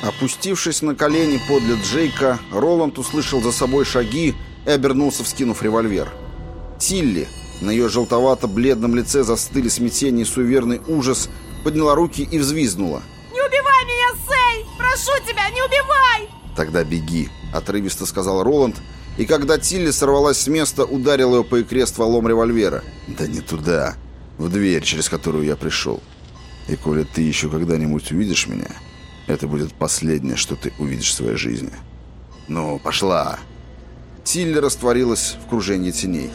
Опустившись на колени подле Джейка, Роланд услышал за собой шаги и обернулся, вскинув револьвер. Тилли, на ее желтовато-бледном лице застыли смятение и суеверный ужас, подняла руки и взвизгнула. «Не убивай меня, Сэй! Прошу тебя, не убивай!» «Тогда беги», — отрывисто сказал Роланд, и когда Тилли сорвалась с места, ударил ее по икре стволом револьвера. «Да не туда, в дверь, через которую я пришел. И коли ты еще когда-нибудь увидишь меня, это будет последнее, что ты увидишь в своей жизни. Ну, пошла!» Тилли растворилась в кружении теней.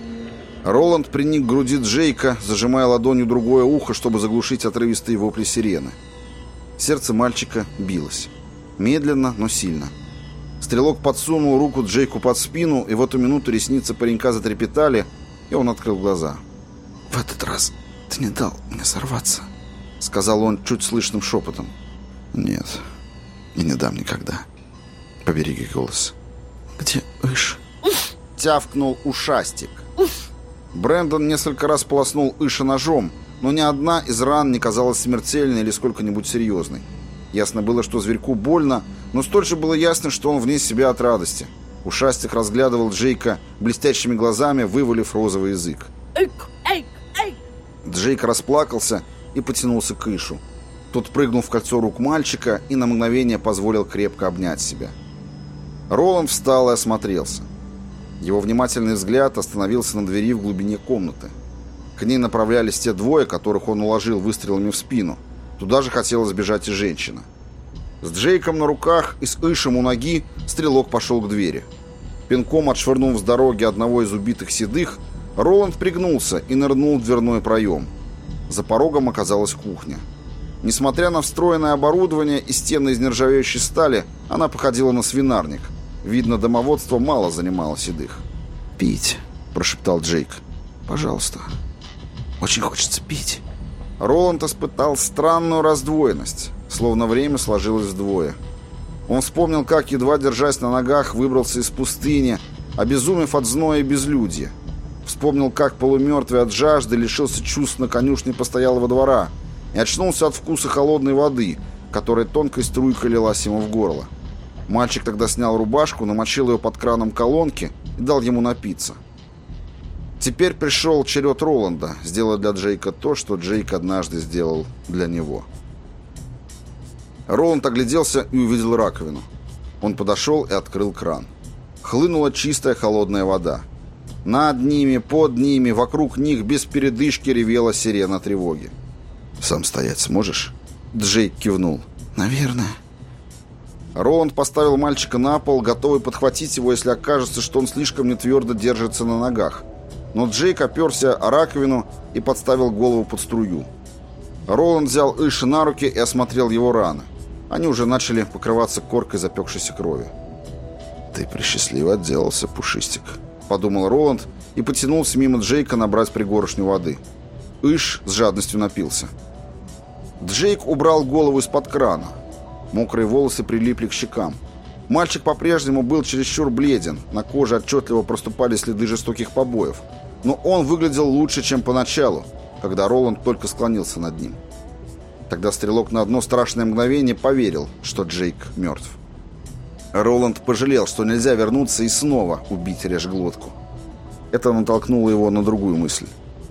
Роланд приник к груди Джейка, зажимая ладонью другое ухо, чтобы заглушить отрывистые вопли сирены. Сердце мальчика билось. Медленно, но сильно. Стрелок подсунул руку Джейку под спину, и в эту минуту ресницы паренька затрепетали, и он открыл глаза. «В этот раз ты не дал мне сорваться», — сказал он чуть слышным шепотом. «Нет, и не дам никогда. Побереги голос». «Где Иш?» — тявкнул ушастик. Брэндон несколько раз полоснул Иша ножом, но ни одна из ран не казалась смертельной или сколько-нибудь серьезной. Ясно было, что зверьку больно, но столь же было ясно, что он вне себя от радости. Ушастик разглядывал Джейка блестящими глазами, вывалив розовый язык. «Эйк, эйк, эйк!» Джейк расплакался и потянулся к Ишу. Тот прыгнул в кольцо рук мальчика и на мгновение позволил крепко обнять себя. Роланд встал и осмотрелся. Его внимательный взгляд остановился на двери в глубине комнаты. К ней направлялись те двое, которых он уложил выстрелами в спину. Туда же хотела сбежать и женщина. С Джейком на руках и с Ишем у ноги стрелок пошел к двери. Пинком отшвырнув с дороги одного из убитых седых, Роланд пригнулся и нырнул в дверной проем. За порогом оказалась кухня. Несмотря на встроенное оборудование и стены из нержавеющей стали, она походила на свинарник. Видно, домоводство мало занимало седых. «Пить», — прошептал Джейк. «Пожалуйста. Очень хочется пить». Роланд испытал странную раздвоенность, словно время сложилось вдвое. Он вспомнил, как, едва держась на ногах, выбрался из пустыни, обезумев от зноя и безлюдья. Вспомнил, как полумертвый от жажды лишился чувств на конюшне постоялого двора и очнулся от вкуса холодной воды, которая тонкой струйкой лилась ему в горло. Мальчик тогда снял рубашку, намочил ее под краном колонки и дал ему напиться. Теперь пришел черед Роланда сделать для Джейка то, что Джейк однажды сделал для него. Роланд огляделся и увидел раковину. Он подошел и открыл кран. Хлынула чистая холодная вода. Над ними, под ними, вокруг них без передышки ревела сирена тревоги. «Сам стоять сможешь?» Джейк кивнул. «Наверное». Роланд поставил мальчика на пол, готовый подхватить его, если окажется, что он слишком нетвердо держится на ногах. Но Джейк оперся о раковину и подставил голову под струю. Роланд взял Иша на руки и осмотрел его раны. Они уже начали покрываться коркой запекшейся крови. «Ты пресчастливо отделался, Пушистик», — подумал Роланд и потянулся мимо Джейка набрать пригоршню воды. Иш с жадностью напился. Джейк убрал голову из-под крана. Мокрые волосы прилипли к щекам. Мальчик по-прежнему был чересчур бледен, на коже отчетливо проступали следы жестоких побоев. Но он выглядел лучше, чем поначалу, когда Роланд только склонился над ним. Тогда стрелок на одно страшное мгновение поверил, что Джейк мертв. Роланд пожалел, что нельзя вернуться и снова убить режглотку. Это натолкнуло его на другую мысль.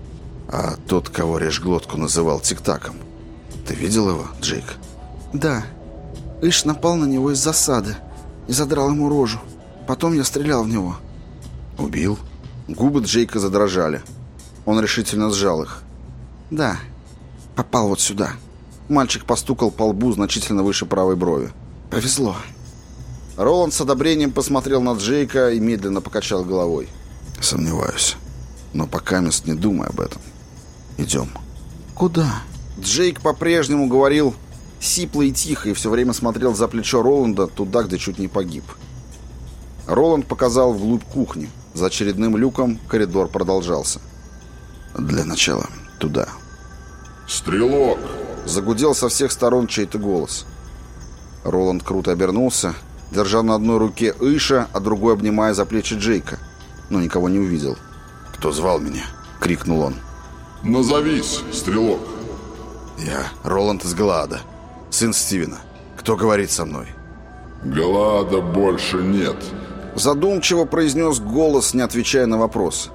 «А тот, кого режглотку называл Тик-Таком, ты видел его, Джейк?» «Да. Иш напал на него из засады и задрал ему рожу. Потом я стрелял в него». «Убил?» Губы Джейка задрожали. Он решительно сжал их. «Да. Попал вот сюда». Мальчик постукал по лбу значительно выше правой брови. «Повезло». Роланд с одобрением посмотрел на Джейка и медленно покачал головой. «Сомневаюсь. Но пока мест не думай об этом. Идем». «Куда?» Джейк по-прежнему говорил сипло и тихо и все время смотрел за плечо Роланда туда, где чуть не погиб. Роланд показал вглубь кухни. За очередным люком коридор продолжался. «Для начала туда». «Стрелок!» Загудел со всех сторон чей-то голос. Роланд круто обернулся, держа на одной руке Иша, а другой обнимая за плечи Джейка, но никого не увидел. «Кто звал меня?» — крикнул он. «Назовись, стрелок!» «Я Роланд из Галаада, сын Стивена. Кто говорит со мной? Глада больше нет. Задумчиво произнес голос, не отвечая на вопрос.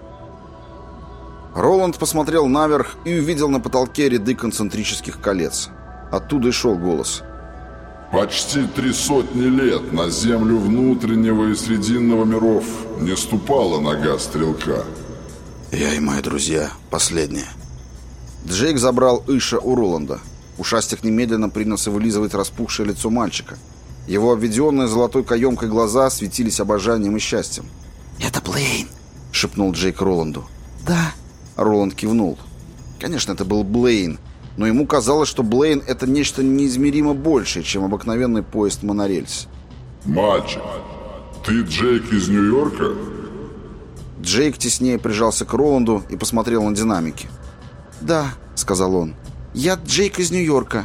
Роланд посмотрел наверх и увидел на потолке ряды концентрических колец. Оттуда и шел голос. Почти 300 лет на землю внутреннего и срединного миров не ступала нога стрелка. Я и мои друзья последние. Джейк забрал Иша у Роланда. Ушастик немедленно принялся вылизывать распухшее лицо мальчика. Его обведенные золотой каемкой глаза светились обожанием и счастьем. «Это Блейн», — шепнул Джейк Роланду. «Да». Роланд кивнул. Конечно, это был Блейн, но ему казалось, что Блейн — это нечто неизмеримо большее, чем обыкновенный поезд монорельс. «Мальчик, ты Джейк из Нью-Йорка?» Джейк теснее прижался к Роланду и посмотрел на динамики. «Да», — сказал он, — «я Джейк из Нью-Йорка.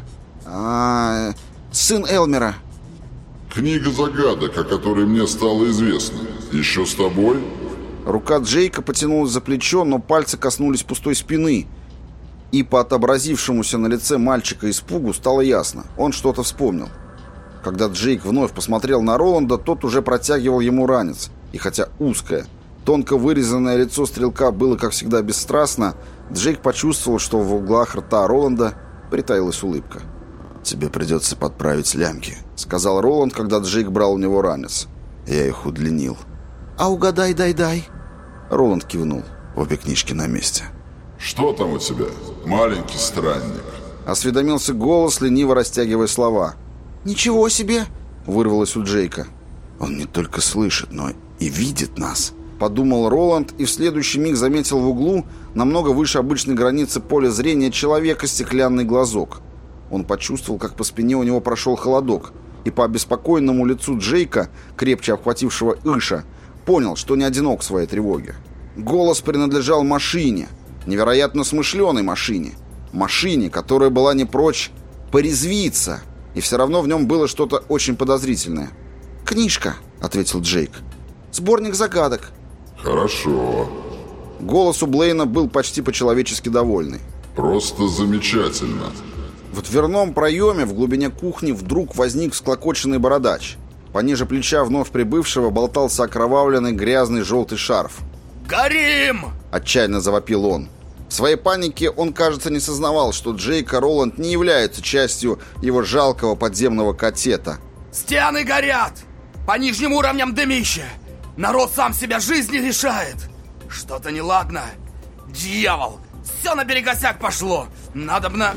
Сын Элмера». «Книга загадок, о которой мне стало известно. Еще с тобой?» Рука Джейка потянулась за плечо, но пальцы коснулись пустой спины. И по отобразившемуся на лице мальчика испугу стало ясно. Он что-то вспомнил. Когда Джейк вновь посмотрел на Роланда, тот уже протягивал ему ранец. И хотя узкое, тонко вырезанное лицо стрелка было, как всегда, бесстрастно, Джейк почувствовал, что в углах рта Роланда притаилась улыбка. «Тебе придется подправить лямки», — сказал Роланд, когда Джейк брал у него ранец. «Я их удлинил». «А угадай, дай-дай». Роланд кивнул. Обе книжки на месте. «Что там у тебя, маленький странник?» Осведомился голос, лениво растягивая слова. «Ничего себе!» — вырвалось у Джейка. «Он не только слышит, но и видит нас», — подумал Роланд, и в следующий миг заметил в углу, намного выше обычной границы поля зрения человека, стеклянный глазок. Он почувствовал, как по спине у него прошел холодок, и по обеспокоенному лицу Джейка, крепче обхватившего Иша, понял, что не одинок в своей тревоге. Голос принадлежал машине, невероятно смышленой машине. Машине, которая была не прочь порезвиться, и все равно в нем было что-то очень подозрительное. «Книжка», — ответил Джейк. «Сборник загадок». «Хорошо». Голос у Блейна был почти по-человечески довольный. «Просто замечательно». В дверном проеме в глубине кухни вдруг возник всклокоченный бородач. Пониже плеча вновь прибывшего болтался окровавленный грязный желтый шарф. «Горим!» – отчаянно завопил он. В своей панике он, кажется, не сознавал, что Джейк и Роланд не являются частью его жалкого подземного катета. «Стены горят! По нижним уровням дымище! Народ сам себя жизни лишает! Что-то неладно! Дьявол! Все наперекосяк пошло! Надобно...»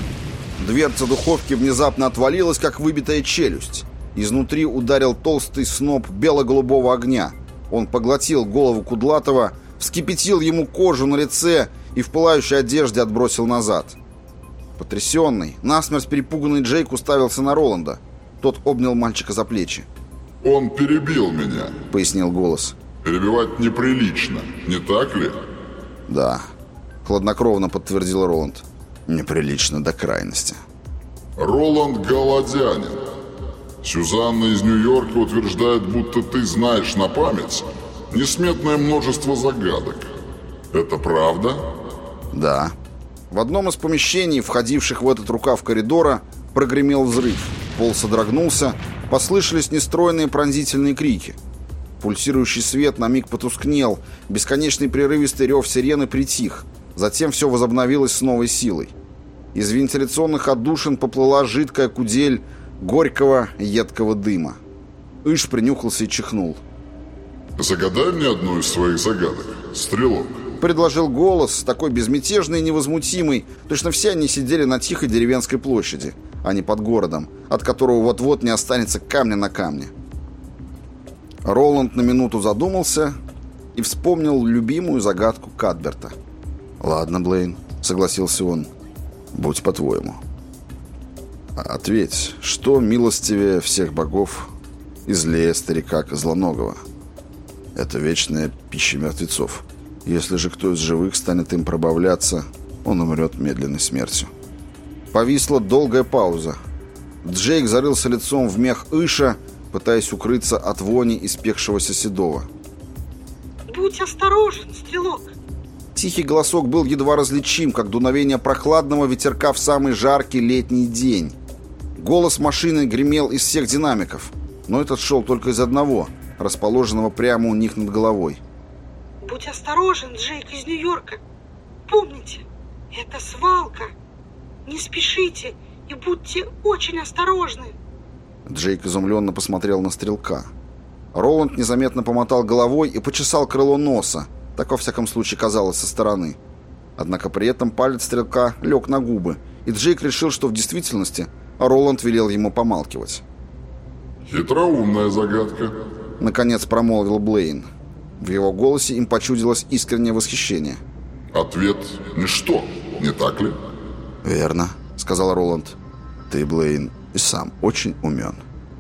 Дверца духовки внезапно отвалилась, как выбитая челюсть. Изнутри ударил толстый сноп бело-голубого огня. Он поглотил голову Кудлатова, вскипятил ему кожу на лице и в пылающей одежде отбросил назад. Потрясенный, насмерть перепуганный Джейк уставился на Роланда. Тот обнял мальчика за плечи. «Он перебил меня», — пояснил голос. «Перебивать неприлично, не так ли?» «Да», — хладнокровно подтвердил Роланд. «Неприлично до крайности». «Роланд голодянин. Сюзанна из Нью-Йорка утверждает, будто ты знаешь на память несметное множество загадок. Это правда?» «Да». В одном из помещений, входивших в этот рукав коридора, прогремел взрыв. Пол содрогнулся, послышались нестройные пронзительные крики. Пульсирующий свет на миг потускнел, бесконечный прерывистый рев сирены притих. Затем все возобновилось с новой силой. Из вентиляционных отдушин поплыла жидкая кудель горького едкого дыма. Иш принюхался и чихнул. «Загадай мне одну из своих загадок, стрелок», — предложил голос, такой безмятежный и невозмутимый. Точно все они сидели на тихой деревенской площади, а не под городом, от которого вот-вот не останется камня на камне. Роланд на минуту задумался и вспомнил любимую загадку Кадберта. «Ладно, Блейн», — согласился он, — «будь по-твоему. Ответь, что милостивее всех богов и злее старика Козлоногого? Это вечная пища мертвецов. Если же кто из живых станет им пробавляться, он умрет медленной смертью». Повисла долгая пауза. Джейк зарылся лицом в мех Иша, пытаясь укрыться от вони испекшегося седова. «Будь осторожен, стрелок!» Тихий голосок был едва различим, как дуновение прохладного ветерка в самый жаркий летний день. Голос машины гремел из всех динамиков, но этот шел только из одного, расположенного прямо у них над головой. Будь осторожен, Джейк из Нью-Йорка. Помните, это свалка. Не спешите и будьте очень осторожны. Джейк изумленно посмотрел на стрелка. Роланд незаметно помотал головой и почесал крыло носа, так во всяком случае казалось со стороны. Однако при этом палец стрелка лег на губы, и Джейк решил, что в действительности Роланд велел ему помалкивать. Хитроумная загадка. Наконец промолвил Блейн. В его голосе им почудилось искреннее восхищение. Ответ – ничто, не так ли? «Верно», — сказал Роланд. «Ты, Блейн, и сам очень умен».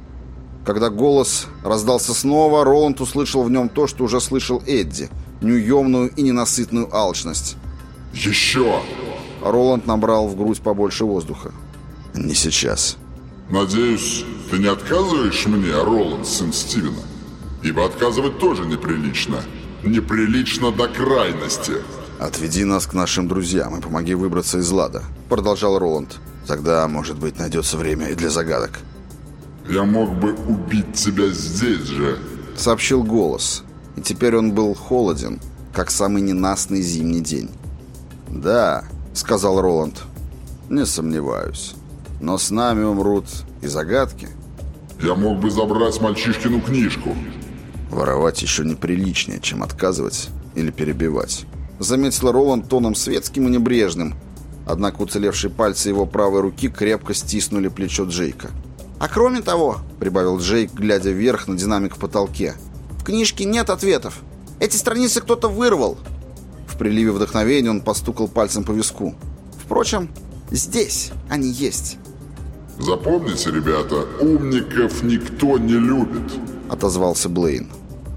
Когда голос раздался снова, Роланд услышал в нем то, что уже слышал Эдди, неуемную и ненасытную алчность. Еще! Роланд набрал в грудь побольше воздуха. «Не сейчас». Надеюсь, ты не отказываешь мне, Роланд, сын Стивена? Ибо отказывать тоже неприлично. Неприлично до крайности. «Отведи нас к нашим друзьям и помоги выбраться из лада», — продолжал Роланд. «Тогда, может быть, найдется время и для загадок». Я мог бы убить тебя здесь же, — сообщил голос. И теперь он был холоден, как самый ненастный зимний день. «Да», — сказал Роланд, — «не сомневаюсь. Но с нами умрут и загадки». Я мог бы забрать мальчишкину книжку. «Воровать еще неприличнее, чем отказывать или перебивать», — заметил Роланд тоном светским и небрежным. Однако уцелевшие пальцы его правой руки крепко стиснули плечо Джейка. «А кроме того», — прибавил Джейк, глядя вверх на динамик в потолке, «в книжке нет ответов. Эти страницы кто-то вырвал». В приливе вдохновения он постукал пальцем по виску. «Впрочем, здесь они есть». Запомните, ребята, умников никто не любит, — отозвался Блейн.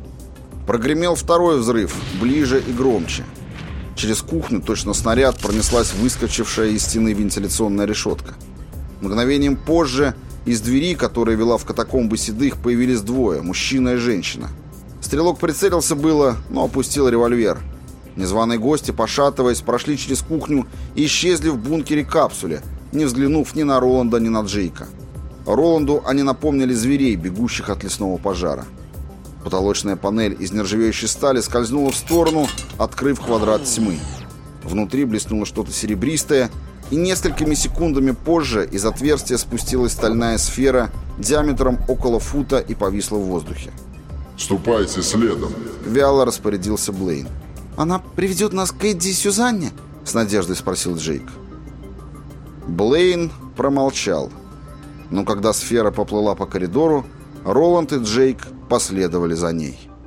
Прогремел второй взрыв, ближе и громче. Через кухню, точно снаряд, пронеслась выскочившая из стены вентиляционная решетка. Мгновением позже из двери, которая вела в катакомбы седых, появились двое — мужчина и женщина. Стрелок прицелился было, но опустил револьвер. Незваные гости, пошатываясь, прошли через кухню и исчезли в бункере-капсуле, не взглянув ни на Роланда, ни на Джейка. Роланду они напомнили зверей, бегущих от лесного пожара. Потолочная панель из нержавеющей стали скользнула в сторону, открыв квадрат тьмы. Внутри блеснуло что-то серебристое, и несколькими секундами позже из отверстия спустилась стальная сфера диаметром около фута и повисла в воздухе. Ступайте следом, — вяло распорядился Блейн. «Она приведет нас к Эдди и Сюзанне?» — с надеждой спросил Джейк. Блейн промолчал. Но когда сфера поплыла по коридору, Роланд и Джейк последовали за ней.